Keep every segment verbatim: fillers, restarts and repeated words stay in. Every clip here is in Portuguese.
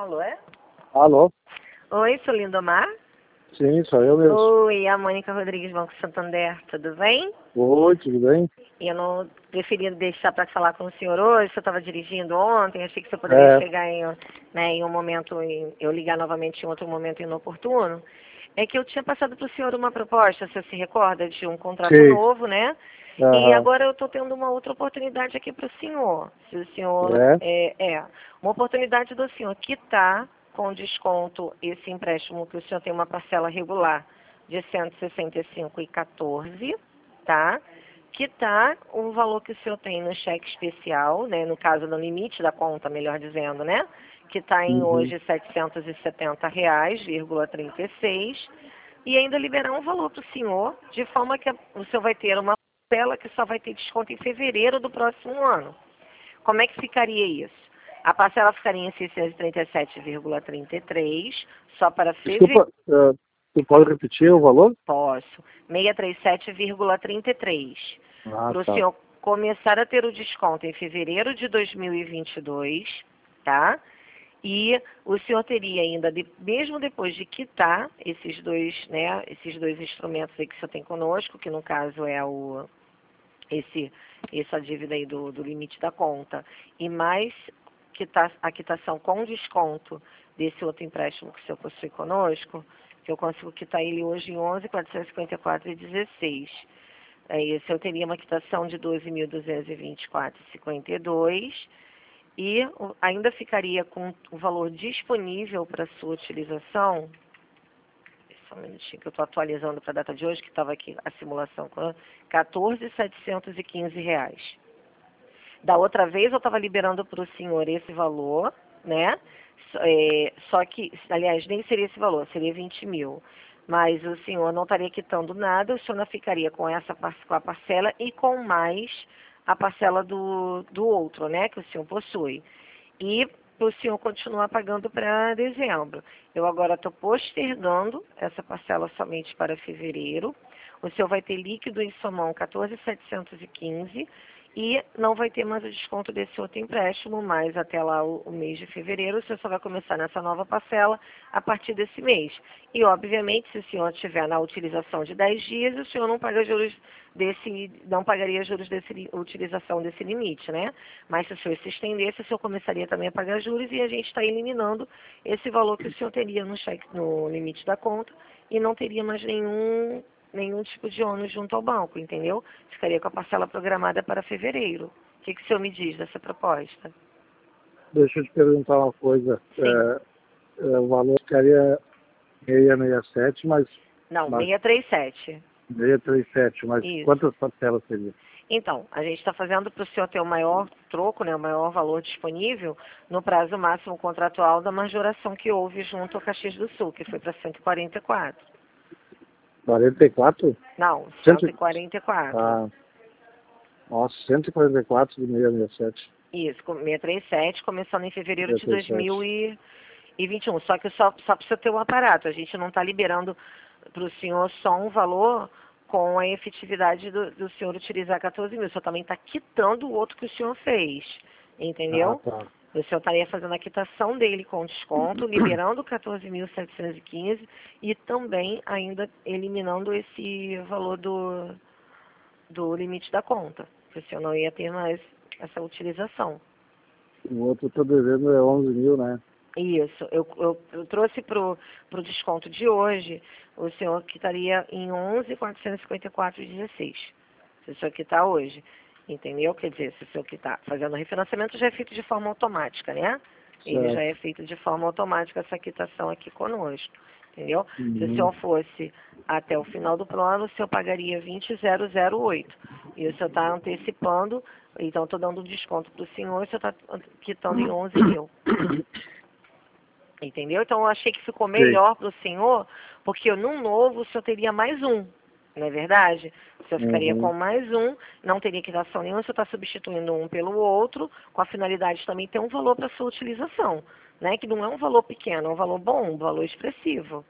Alô, é? Alô? Oi, sou Lindomar. Sim, sou eu mesmo. Oi, a Mônica Rodrigues, Banco Santander, tudo bem? Oi, tudo bem? Eu não preferi deixar para falar com o senhor hoje, eu estava dirigindo ontem, achei que você poderia É, chegar em, né, em um momento, em, eu ligar novamente em outro momento inoportuno. É que eu tinha passado para o senhor uma proposta, você se recorda, de um contrato sim. novo, né? E Aham. agora eu estou tendo uma outra oportunidade aqui para o senhor. Se o senhor É? é, é uma oportunidade do senhor quitar com desconto esse empréstimo que o senhor tem uma parcela regular de cento e sessenta e cinco reais e quatorze, tá? Quitar o valor que o senhor tem no cheque especial, né? No caso, no limite da conta, melhor dizendo, né? Que está em Uhum. hoje setecentos e setenta reais, vírgula trinta e seis, e ainda liberar um valor para o senhor, de forma que o senhor vai ter uma parcela que só vai ter desconto em fevereiro do próximo ano. Como é que ficaria isso? A parcela ficaria em seiscentos e trinta e sete vírgula trinta e três, só para fevereiro. Desculpa, uh, tu pode repetir o valor? Posso. seiscentos e trinta e sete vírgula trinta e três. Ah, Para o tá. senhor começar a ter o desconto em fevereiro de dois mil e vinte e dois, tá? E o senhor teria ainda, de, mesmo depois de quitar esses dois, né, esses dois instrumentos aí que o senhor tem conosco, que no caso é o, esse, essa dívida aí do, do limite da conta, e mais quita, a quitação com desconto desse outro empréstimo que o senhor possui conosco, que eu consigo quitar ele hoje em onze mil quatrocentos e cinquenta e quatro reais e dezesseis. Aí, se eu teria uma quitação de doze mil duzentos e vinte e quatro reais e cinquenta e dois, e ainda ficaria com o valor disponível para sua utilização. Só um minutinho que eu estou atualizando para a data de hoje, que estava aqui a simulação, com quatorze mil setecentos e quinze reais. Da outra vez eu estava liberando para o senhor esse valor, né? É, só que, aliás, nem seria esse valor, seria vinte mil. Mas o senhor não estaria quitando nada, o senhor não ficaria com essa com a parcela e com mais a parcela do, do outro, né? Que o senhor possui. E o senhor continuar pagando para dezembro. Eu agora estou postergando essa parcela somente para fevereiro. O senhor vai ter líquido em sua mão quatorze mil setecentos e quinze e não vai ter mais o desconto desse outro empréstimo, mas até lá o, o mês de fevereiro, o senhor só vai começar nessa nova parcela a partir desse mês. E, obviamente, se o senhor estiver na utilização de dez dias, o senhor não paga juros desse, não pagaria juros desse utilização desse limite, né? Mas se o senhor se estendesse, o senhor começaria também a pagar juros e a gente está eliminando esse valor que o senhor teria no cheque, no limite da conta e não teria mais nenhum nenhum tipo de ônus junto ao banco, entendeu? Ficaria com a parcela programada para fevereiro. O que, que o senhor me diz dessa proposta? Deixa eu te perguntar uma coisa. Sim. É, é, o valor ficaria seiscentos e sessenta e sete, mas, Não, mas seiscentos e trinta e sete. seiscentos e trinta e sete, mas Isso. quantas parcelas seria? Então, a gente está fazendo para o senhor ter o maior troco, né, o maior valor disponível, no prazo máximo contratual da majoração que houve junto ao Caxias do Sul, que foi para cento e quarenta e quatro. quarenta e quatro? Não, Cento... cento e quarenta e quatro. Ah, nossa, cento e quarenta e quatro de seiscentos e sessenta e sete. Isso, com seiscentos e trinta e sete, começando em fevereiro de seiscentos e trinta e sete. dois mil e vinte e um. Só que só, só precisa ter um aparato. A gente não está liberando para o senhor só um valor com a efetividade do, do senhor utilizar quatorze mil. O senhor também está quitando o outro que o senhor fez. Ah, Entendeu? tá. O senhor estaria fazendo a quitação dele com desconto, liberando quatorze mil setecentos e quinze e também ainda eliminando esse valor do, do limite da conta. Que o senhor não ia ter mais essa utilização. O outro eu tô devendo é onze mil, né? Isso, eu, eu, eu trouxe para o desconto de hoje, o senhor quitaria em onze mil quatrocentos e cinquenta e quatro reais e dezesseis. Se o senhor quitar hoje, entendeu? Quer dizer, se o senhor quitar fazendo o refinanciamento, já é feito de forma automática, né? Ele já Certo. é feito de forma automática essa quitação aqui conosco, entendeu? Se o Uhum. senhor fosse até o final do plano, o senhor pagaria vinte mil e oito. E o senhor está antecipando, então estou dando um desconto para o senhor, o senhor está quitando em onze mil. Entendeu? Então eu achei que ficou Sim. melhor para o senhor, porque num novo o senhor teria mais um, não é verdade? O senhor ficaria Uhum. com mais um, não teria quitação nenhuma, o senhor está substituindo um pelo outro, com a finalidade de também ter um valor para sua utilização, né? Que não é um valor pequeno, é um valor bom, um valor expressivo.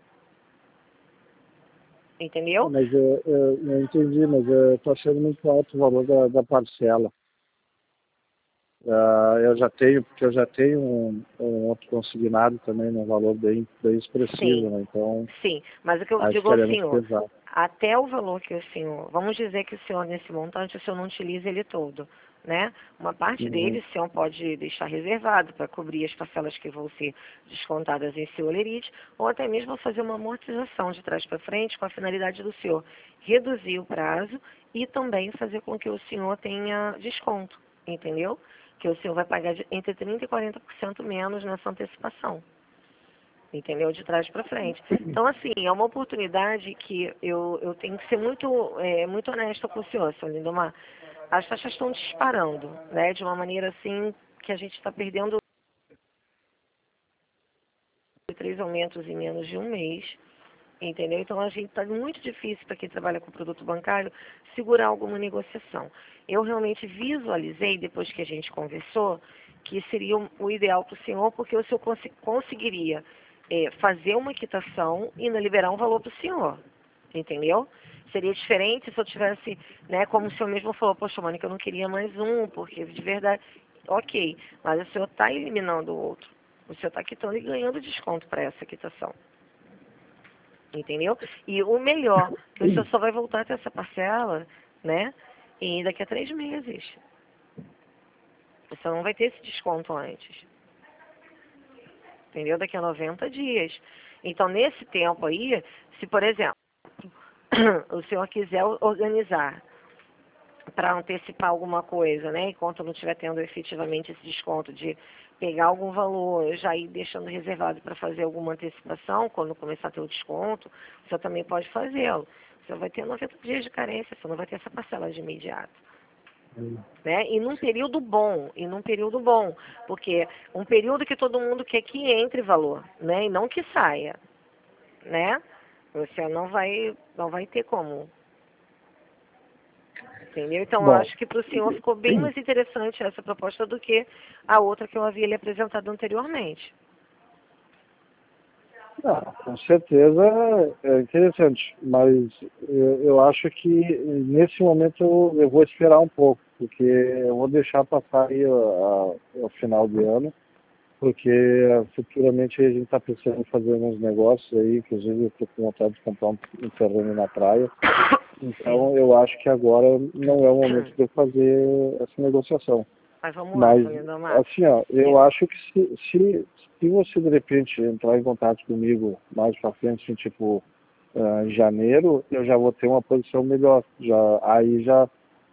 Ah, Entendeu? mas eu, eu não entendi, mas eu tô achando muito alto o valor da, da parcela. Uh, eu já tenho, porque eu já tenho um, um outro consignado também num valor bem, bem expressivo, Sim, né? Então, sim. Mas o que eu aí digo ao ficaria muito senhor, pesado. até o valor que o senhor, vamos dizer que o senhor nesse montante, o senhor não utiliza ele todo, né? Uma parte Uhum. dele o senhor pode deixar reservado para cobrir as parcelas que vão ser descontadas em seu olerite, ou até mesmo fazer uma amortização de trás para frente com a finalidade do senhor reduzir o prazo e também fazer com que o senhor tenha desconto, entendeu? Que o senhor vai pagar de, entre trinta por cento e quarenta por cento menos nessa antecipação. Entendeu? De trás para frente. Então, assim, é uma oportunidade que eu, eu tenho que ser muito, é, muito honesta com o senhor, senhor Lindomar. As taxas estão disparando, né? De uma maneira assim que a gente está perdendo três aumentos em menos de um mês. Entendeu? Então, a gente está muito difícil para quem trabalha com produto bancário segurar alguma negociação. Eu realmente visualizei, depois que a gente conversou, que seria o ideal para o senhor, porque o senhor cons conseguiria é, fazer uma quitação e ainda liberar um valor para o senhor. Entendeu? Seria diferente se eu tivesse, né, como o senhor mesmo falou, poxa, Mônica, eu não queria mais um, porque de verdade, ok, mas o senhor está eliminando o outro. O senhor está quitando e ganhando desconto para essa quitação. Entendeu? E o melhor, que o senhor só vai voltar a ter essa parcela, né? E daqui a três meses. O senhor não vai ter esse desconto antes. Entendeu? Daqui a noventa dias. Então, nesse tempo aí, se, por exemplo, o senhor quiser organizar para antecipar alguma coisa, né? Enquanto não estiver tendo efetivamente esse desconto de pegar algum valor, já ir deixando reservado para fazer alguma antecipação, quando começar a ter o desconto, o senhor também pode fazê-lo. O senhor vai ter noventa dias de carência, o senhor não vai ter essa parcela de imediato. Hum. Né? E num período bom, e num período bom, porque um período que todo mundo quer que entre valor, né? E não que saia, né? Você não vai, não vai ter como. Entendeu? Então, eu Bom, acho que para o senhor ficou bem mais interessante essa proposta do que a outra que eu havia lhe apresentado anteriormente. ah, com certeza é interessante, mas eu, eu acho que nesse momento eu, eu vou esperar um pouco, porque eu vou deixar passar aí o final de ano, porque futuramente a gente está pensando em fazer uns negócios aí, inclusive eu estou com vontade de comprar um, um terreno na praia. Então, Sim. eu acho que agora não é o momento de eu fazer essa negociação. Mas vamos lá, Mas, seu Lindomar. assim, ó, eu É, acho que se, se, se você, de repente, entrar em contato comigo mais pra frente, assim, tipo, uh, em janeiro, eu já vou ter uma posição melhor. Já, aí já,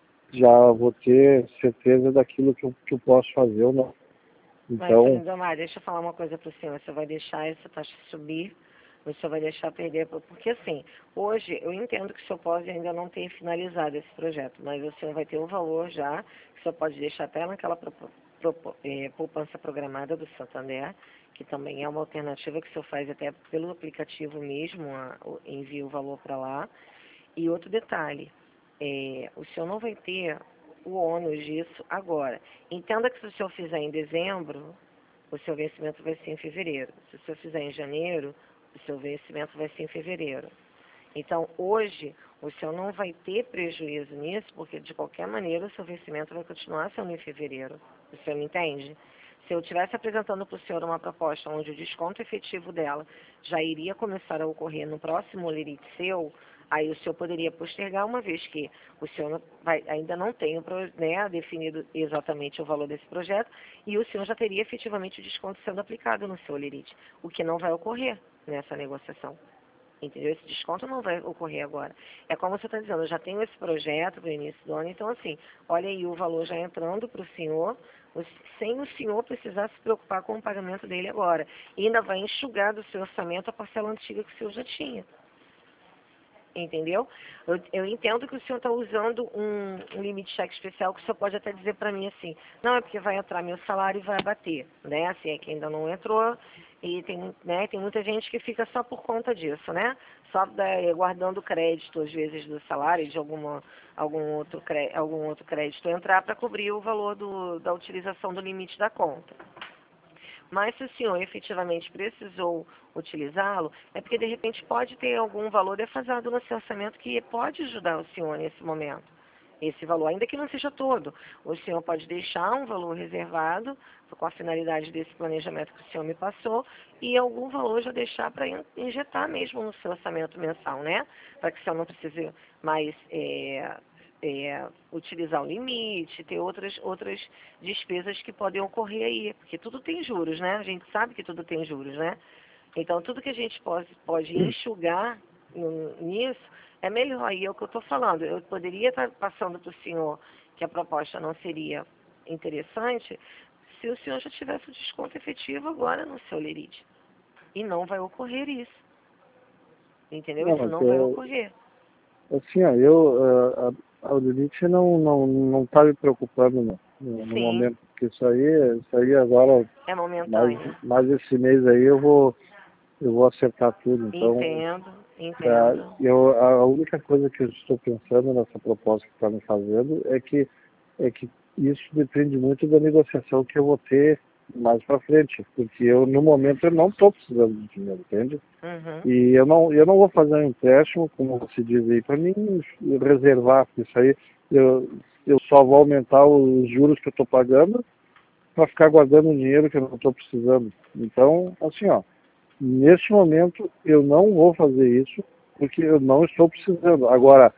já vou ter certeza daquilo que eu, que eu posso fazer ou não. mas, seu Então, Lindomar, deixa eu falar uma coisa para o senhor. Você vai deixar essa taxa subir, você vai deixar perder, porque assim, hoje eu entendo que o senhor pode ainda não ter finalizado esse projeto, mas o senhor vai ter o valor já, que o senhor pode deixar até naquela propo, propo, é, poupança programada do Santander, que também é uma alternativa que o senhor faz até pelo aplicativo mesmo, a, envia o valor para lá. E outro detalhe, é, o senhor não vai ter o ônus disso agora. Entenda que se o senhor fizer em dezembro, o seu vencimento vai ser em fevereiro. Se o senhor fizer em janeiro, o seu vencimento vai ser em fevereiro. Então, hoje, o senhor não vai ter prejuízo nisso, porque de qualquer maneira o seu vencimento vai continuar sendo em fevereiro. O senhor me entende? Se eu estivesse apresentando para o senhor uma proposta onde o desconto efetivo dela já iria começar a ocorrer no próximo lerite seu, aí o senhor poderia postergar, uma vez que o senhor vai, ainda não tem, né, definido exatamente o valor desse projeto, e o senhor já teria efetivamente o desconto sendo aplicado no seu lerite, o que não vai ocorrer nessa negociação. Entendeu? Esse desconto não vai ocorrer agora. É como você está dizendo, eu já tenho esse projeto para o início do ano, então assim, olha aí o valor já entrando para o senhor, sem o senhor precisar se preocupar com o pagamento dele agora. E ainda vai enxugar do seu orçamento a parcela antiga que o senhor já tinha. Entendeu? Eu, eu entendo que o senhor está usando um, um limite de cheque especial, que o senhor pode até dizer para mim assim, não, é porque vai entrar meu salário e vai abater, né? Assim, é que ainda não entrou, e tem, né, tem muita gente que fica só por conta disso, né? Só da, guardando crédito, às vezes, do salário, de alguma, algum, outro, algum outro crédito entrar para cobrir o valor do, da utilização do limite da conta. Mas se o senhor efetivamente precisou utilizá-lo, é porque de repente pode ter algum valor defasado no seu orçamento que pode ajudar o senhor nesse momento. esse valor, ainda que não seja todo. O senhor pode deixar um valor reservado com a finalidade desse planejamento que o senhor me passou e algum valor já deixar para injetar mesmo no seu orçamento mensal, né? Para que o senhor não precise mais é, é, utilizar o limite, ter outras, outras despesas que podem ocorrer aí, porque tudo tem juros, né? A gente sabe que tudo tem juros, né? Então, tudo que a gente pode, pode enxugar nisso é melhor. E é o que eu estou falando. Eu poderia estar passando para o senhor que a proposta não seria interessante se o senhor já tivesse o desconto efetivo agora no seu lerite. E não vai ocorrer isso. Entendeu? Não, Isso mas não vai eu, ocorrer. assim, ó, eu, a, a Audilite não, não, não tá me preocupando no, no, no Sim, momento, porque isso aí, isso aí agora, é mais, momentâneo. mais esse mês aí eu vou, eu vou acertar tudo. Então, Entendo, é, entendo. eu, a única coisa que eu estou pensando nessa proposta que está me fazendo é que, é que isso depende muito da negociação que eu vou ter mais para frente, porque eu, no momento, eu não estou precisando de dinheiro, entende? Uhum. E eu não, eu não vou fazer um empréstimo, como você diz aí, para mim reservar, porque isso aí eu, eu só vou aumentar os juros que eu estou pagando para ficar guardando um dinheiro que eu não estou precisando. Então, assim, ó, neste momento eu não vou fazer isso, porque eu não estou precisando. Agora,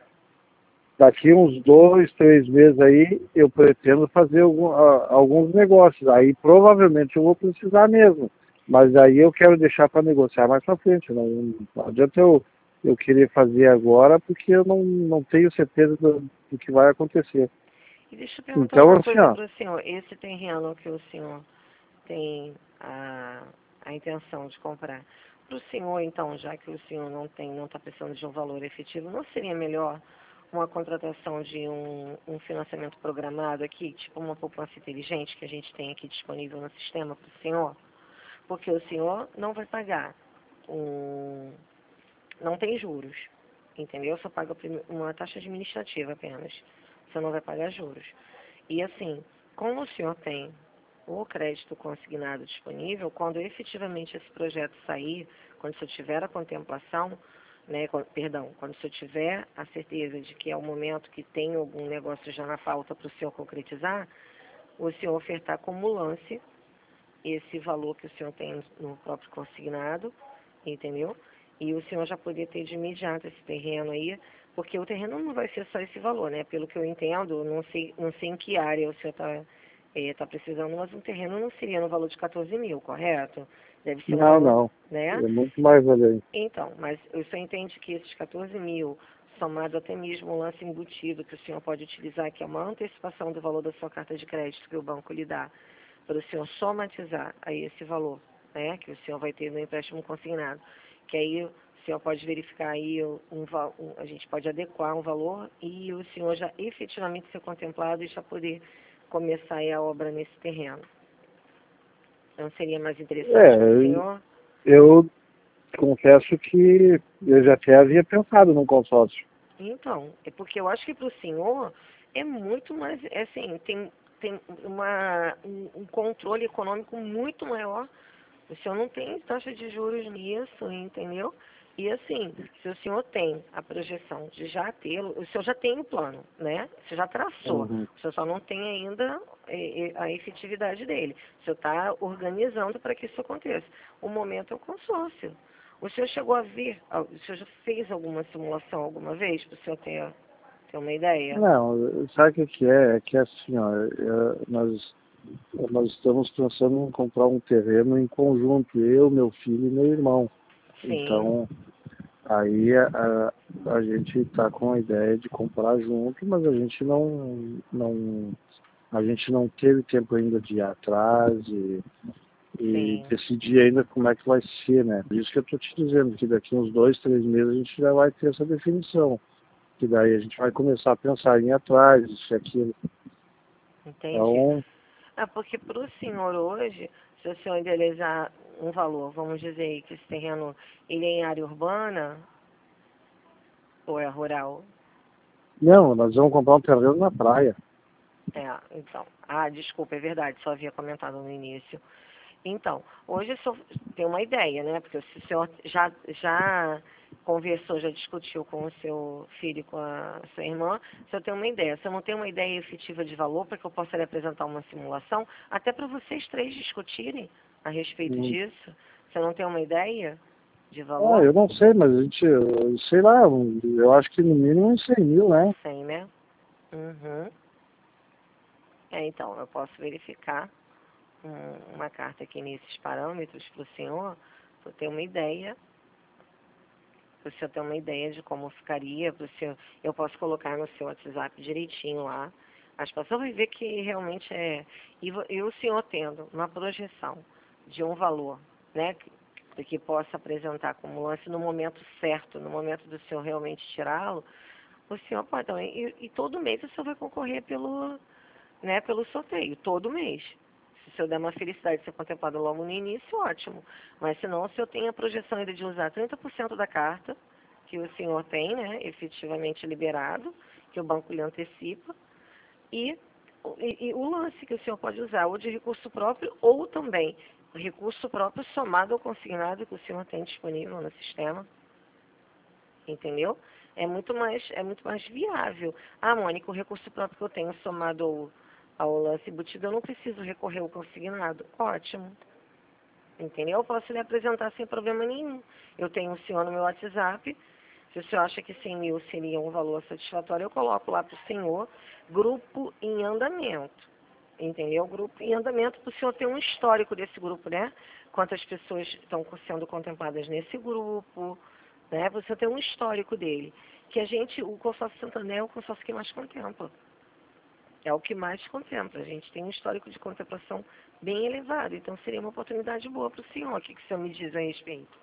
daqui uns dois, três meses aí, eu pretendo fazer algum, a, alguns negócios. Aí provavelmente eu vou precisar mesmo. Mas aí eu quero deixar para negociar mais para frente. Não, não adianta eu, eu querer fazer agora, porque eu não, não tenho certeza do, do que vai acontecer. E deixa eu perguntar Então, uma assim, coisa ó, para o senhor. Esse terreno que o senhor tem a, a intenção de comprar, para o senhor, então, já que o senhor não tem, não está precisando de um valor efetivo, não seria melhor uma contratação de um, um financiamento programado aqui, tipo uma poupança inteligente que a gente tem aqui disponível no sistema para o senhor? Porque o senhor não vai pagar um, não tem juros, entendeu? Só paga uma taxa administrativa apenas. Você não vai pagar juros. E assim, como o senhor tem o crédito consignado disponível, quando efetivamente esse projeto sair, quando o senhor tiver a contemplação, né, perdão, quando o senhor tiver a certeza de que é o momento que tem algum negócio já na pauta para o senhor concretizar, o senhor ofertar como lance esse valor que o senhor tem no próprio consignado, entendeu? E o senhor já poder ter de imediato esse terreno aí, porque o terreno não vai ser só esse valor, né? Pelo que eu entendo, não sei, não sei em que área o senhor está é, tá precisando, mas um terreno não seria no valor de quatorze mil, correto? Deve ser um não, valor, não. né? É muito mais além. Então, mas o senhor entende que esses quatorze mil, somado até mesmo o lance embutido que o senhor pode utilizar, que é uma antecipação do valor da sua carta de crédito que o banco lhe dá, para o senhor somatizar aí esse valor, né, que o senhor vai ter no empréstimo consignado, que aí o senhor pode verificar aí um, um, a gente pode adequar um valor e o senhor já efetivamente ser contemplado e já poder começar aí a obra nesse terreno. Não seria mais interessante para o É, senhor? eu confesso que eu já até havia pensado num consórcio. Então, é porque eu acho que para o senhor é muito mais, é assim, tem, tem uma, um, um controle econômico muito maior. O senhor não tem taxa de juros nisso, entendeu? E assim, se o senhor tem a projeção de já tê-lo, o senhor já tem o plano, né? Você já traçou. Uhum. O senhor só não tem ainda é, é, a efetividade dele. O senhor está organizando para que isso aconteça. O momento é o consórcio. O senhor chegou a ver, o senhor já fez alguma simulação alguma vez para o senhor ter, ter uma ideia? Não, sabe o que que é? É que assim, ó, é, nós, nós estamos pensando em comprar um terreno em conjunto, eu, meu filho e meu irmão. Sim, Então, aí a, a gente está com a ideia de comprar junto, mas a gente não, não, a gente não teve tempo ainda de ir atrás e, e sim. decidir ainda como é que vai ser, né? Por isso que eu estou te dizendo que daqui uns dois, três meses a gente já vai ter essa definição. Que daí a gente vai começar a pensar em ir atrás, isso e aquilo. Entendi. Então, É porque para o senhor hoje, se o senhor idealizar um valor, vamos dizer aí que esse terreno ele é em área urbana ou é rural? não, nós vamos comprar um terreno na praia. É, então. Ah, desculpa, é verdade, só havia comentado no início. Então, hoje o senhor tem uma ideia, né? Porque o senhor já, já conversou, já discutiu com o seu filho e com a sua irmã, se eu tenho uma ideia. Se eu não tenho uma ideia efetiva de valor para que eu possa lhe apresentar uma simulação, até para vocês três discutirem a respeito Hum. disso. Você não tem uma ideia de Ah, valor? eu não sei, mas a gente, eu sei lá, um- eu acho que no mínimo uns cem mil, né? Tem, né? Uhum. É, então, eu posso verificar um- uma carta aqui nesses parâmetros para o senhor, para eu ter uma ideia, para o senhor ter uma ideia de como ficaria, para o senhor, eu posso colocar no seu WhatsApp direitinho lá. As pessoas vão ver que realmente é... E, vo- e o senhor tendo uma projeção de um valor, né, que, que possa apresentar como lance no momento certo, no momento do senhor realmente tirá-lo, o senhor pode também... E, e todo mês o senhor vai concorrer pelo, né, pelo sorteio, todo mês. Se o senhor der uma felicidade de ser contemplado logo no início, ótimo. Mas se não, o senhor tem a projeção ainda de usar trinta por cento da carta, que o senhor tem, né, efetivamente liberado, que o banco lhe antecipa, e, e, e o lance que o senhor pode usar, ou de recurso próprio, ou também recurso próprio somado ao consignado que o senhor tem disponível no sistema. Entendeu? É muito mais, é muito mais viável. Ah, Mônica, o recurso próprio que eu tenho somado ao, ao lance embutido, eu não preciso recorrer ao consignado. Ótimo. Entendeu? Eu posso lhe apresentar sem problema nenhum. Eu tenho o senhor no meu WhatsApp. Se o senhor acha que cem mil seria um valor satisfatório, eu coloco lá para o senhor grupo em andamento. Entendeu? Grupo em andamento para o senhor ter um histórico desse grupo, né? Quantas pessoas estão sendo contempladas nesse grupo, né? Você tem um histórico dele. Que a gente, o consórcio Santander é o consórcio que mais contempla. É o que mais contempla. A gente tem um histórico de contemplação bem elevado. Então seria uma oportunidade boa para o senhor. O que, que o senhor me diz a respeito?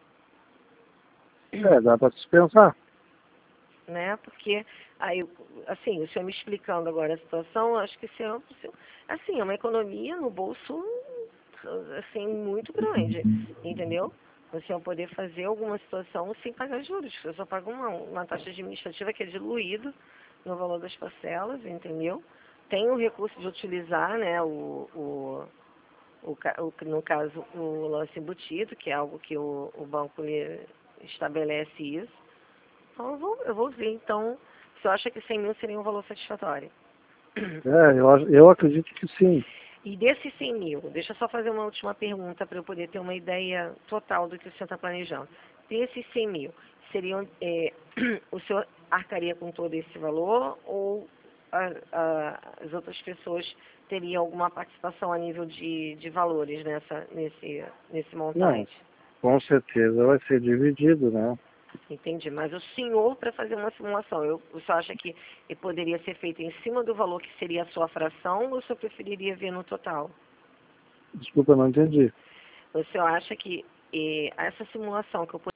É, dá para se pensar. Né? Porque, aí, assim, o senhor me explicando agora a situação, acho que o senhor, o senhor- assim, é uma economia no bolso, assim, muito grande, entendeu? O senhor poder fazer alguma situação sem pagar juros. Eu só pago uma, uma taxa administrativa que é diluída no valor das parcelas, entendeu? Tem o recurso de utilizar, né, o, o, o, ca- o- no caso, o lance embutido, que é algo que o, o banco lhe estabelece isso. Então, eu vou, eu vou ver. Então, você acha que cem mil seria um valor satisfatório? É, eu, acho- eu acredito que sim. E desses cem mil, deixa eu só fazer uma última pergunta para eu poder ter uma ideia total do que o senhor está planejando. Desses cem mil, seriam, é, o senhor arcaria com todo esse valor ou a- a- as outras pessoas teriam alguma participação a nível de, de valores nessa, nesse, nesse Não, montante? com certeza vai ser dividido, né? Entendi. Mas o senhor, para fazer uma simulação, eu, o senhor acha que ele poderia ser feito em cima do valor que seria a sua fração ou o senhor preferiria ver no total? Desculpa, eu não entendi. O senhor acha que eh, essa simulação que eu...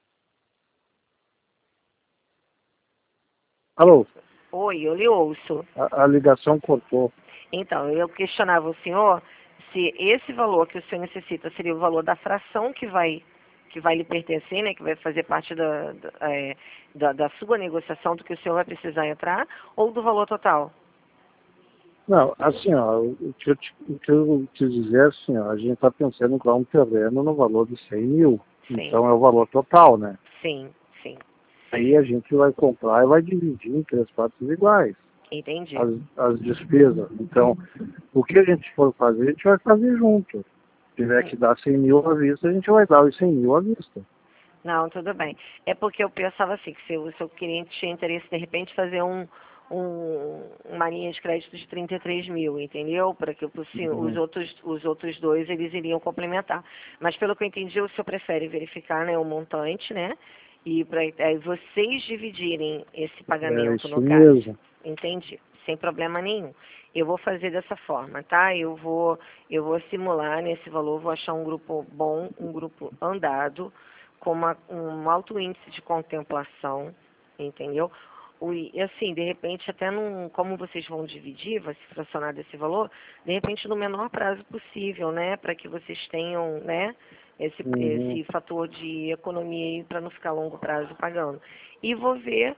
Alô, Oi, eu lhe ouço. a, a ligação cortou. Então, eu questionava o senhor se esse valor que o senhor necessita seria o valor da fração que vai que vai lhe pertencer, né, que vai fazer parte da, da, eh, da, da sua negociação, do que o senhor vai precisar entrar, ou do valor total? Não, assim, ó, o que eu, te- o que eu quis dizer é assim, ó, a gente está pensando em comprar um terreno no valor de cem mil. Sim, Então é o valor total, né? sim, sim. Aí a gente vai comprar e vai dividir em três partes iguais, Entendi. as, as despesas. Então, o que a gente for fazer, a gente vai fazer junto. Se tiver que dar cem mil à vista, a gente vai dar os cem mil à vista. Não, tudo bem. É porque eu pensava assim, que se o seu cliente tinha interesse, de repente, fazer um, um, uma linha de crédito de trinta e três mil, entendeu? Para que o senhor- os, Uhum. outros, os outros dois, eles iriam complementar. Mas, pelo que eu entendi, o senhor prefere verificar, né, o montante, né? E para vocês dividirem esse É pagamento, isso no caso. mesmo. Entendi. Sem problema nenhum. Eu vou fazer dessa forma, tá? Eu vou, eu vou simular nesse valor, vou achar um grupo bom, um grupo andado, com uma, um alto índice de contemplação, entendeu? O, e assim, de repente, até num, como vocês vão dividir, vai se fracionar desse valor, de repente no menor prazo possível, né? Para que vocês tenham, né? Esse, Uhum. esse fator de economia para não ficar a longo prazo pagando. E vou ver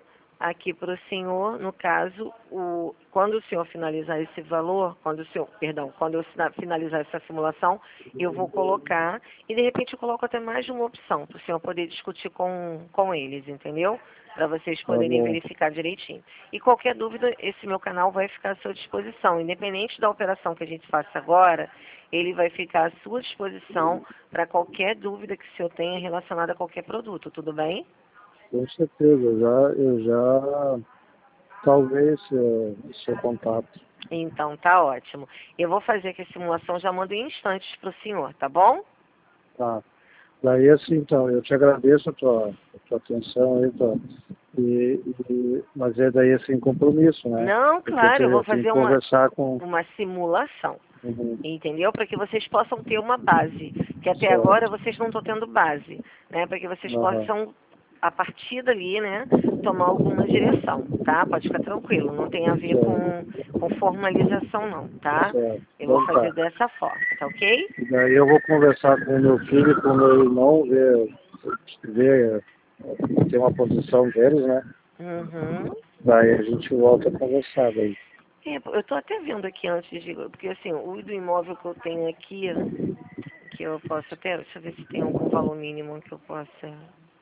aqui para o senhor, no caso, o, quando o senhor finalizar esse valor, quando o senhor, perdão, quando eu sina- finalizar essa simulação, eu vou colocar, e de repente eu coloco até mais de uma opção, para o senhor poder discutir com, com eles, entendeu? Para vocês Tá poderem bom. verificar direitinho. E qualquer dúvida, esse meu canal vai ficar à sua disposição. Independente da operação que a gente faça agora, ele vai ficar à sua disposição para qualquer dúvida que o senhor tenha relacionada a qualquer produto, tudo bem? Com certeza, eu já, eu já talvez seu, seu contato. Então, tá ótimo. Eu vou fazer aqui a simulação, já mando em instantes para o senhor, tá bom? Tá. Daí assim, então, eu te agradeço a tua, a tua atenção aí, tua, e, e, mas é daí assim compromisso, né? Não, Porque eu, te, claro, eu vou eu tenho que fazer uma, conversar com. uma simulação, Uhum, entendeu? Para que vocês possam ter uma base, que até agora certo. vocês não estão tendo base, né? Para que vocês Aham, possam, a partir dali, né, tomar alguma direção, tá? Pode ficar tranquilo, não tem a ver certo, com, com formalização não, tá? certo. Eu vou Então fazer tá. dessa forma, tá ok? E daí eu vou conversar com o meu filho e com o meu irmão, ver, ver eh, ter uma posição deles, né? Uhum. Daí a gente volta a conversar daí. É, eu estou até vendo aqui antes de. Porque assim, o do imóvel que eu tenho aqui, que eu posso até. Deixa eu ver se tem algum valor mínimo que eu possa.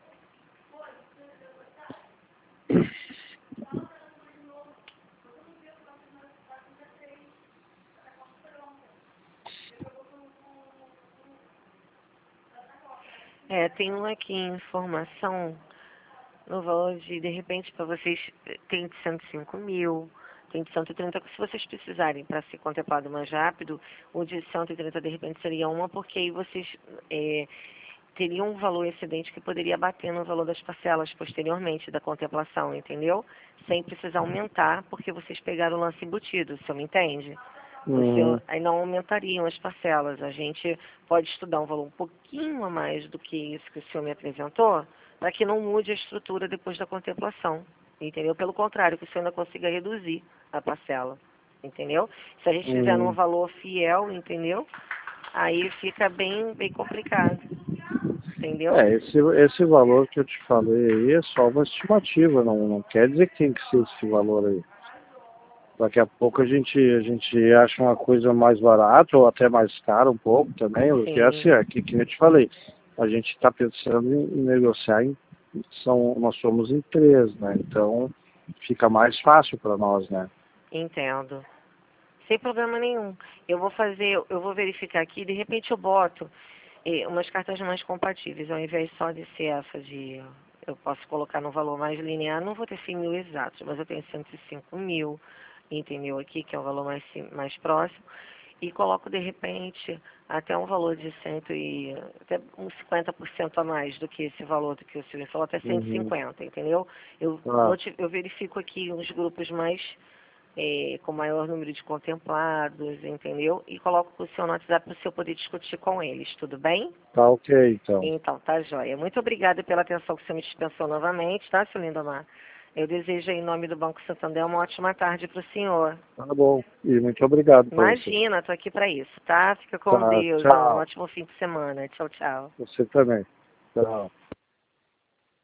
É, tem um aqui em informação no valor de, de repente, para vocês, tem de cento e cinco mil, tem de cento e trinta. Se vocês precisarem para ser contemplado mais rápido, o de cento e trinta de repente seria uma, porque aí vocês. É, teria um valor excedente que poderia bater no valor das parcelas posteriormente da contemplação, entendeu? Sem precisar aumentar, porque vocês pegaram o lance embutido, o senhor me entende? O Uhum, senhor, aí não aumentariam as parcelas. A gente pode estudar um valor um pouquinho a mais do que isso que o senhor me apresentou, para que não mude a estrutura depois da contemplação, entendeu? Pelo contrário, que o senhor ainda consiga reduzir a parcela, entendeu? Se a gente fizer num uhum. valor fiel, entendeu? Aí fica bem, bem complicado. Entendeu? É, esse, esse valor que eu te falei aí é só uma estimativa, não, não quer dizer que tem que ser esse valor aí. Daqui a pouco a gente, a gente acha uma coisa mais barata ou até mais cara um pouco também, porque assim, Sim, aqui que eu te falei, a gente está pensando em, em negociar, em, são, nós somos em três, né? Então fica mais fácil para nós, né? entendo. Sem problema nenhum. Eu vou fazer, eu vou verificar aqui, de repente eu boto eh, umas cartas mais compatíveis, ao invés só de ser essa de, eu posso colocar no valor mais linear, não vou ter cem mil exatos, mas eu tenho cento e cinco mil, entendeu? Aqui, que é um valor mais, sim- mais próximo, e coloco de repente até um valor de cento e, até uns cinquenta por cento a mais do que esse valor do que o senhor falou, até cento e Uhum. cinquenta, entendeu? Eu, Ah, noti- eu verifico aqui uns grupos mais é, com maior número de contemplados, entendeu? E coloco o seu no WhatsApp para o senhor poder discutir com eles, tudo bem? tá ok, então. Então, tá joia. Muito obrigada pela atenção que o senhor me dispensou novamente, tá, seu Lindomar? Eu desejo, em nome do Banco Santander, uma ótima tarde para o senhor. Tá bom. E muito obrigado para você. Imagina, estou aqui para isso, tá? Fica com Tá, Deus, um tchau. ótimo fim de semana. Tchau, tchau. Você também. Tchau.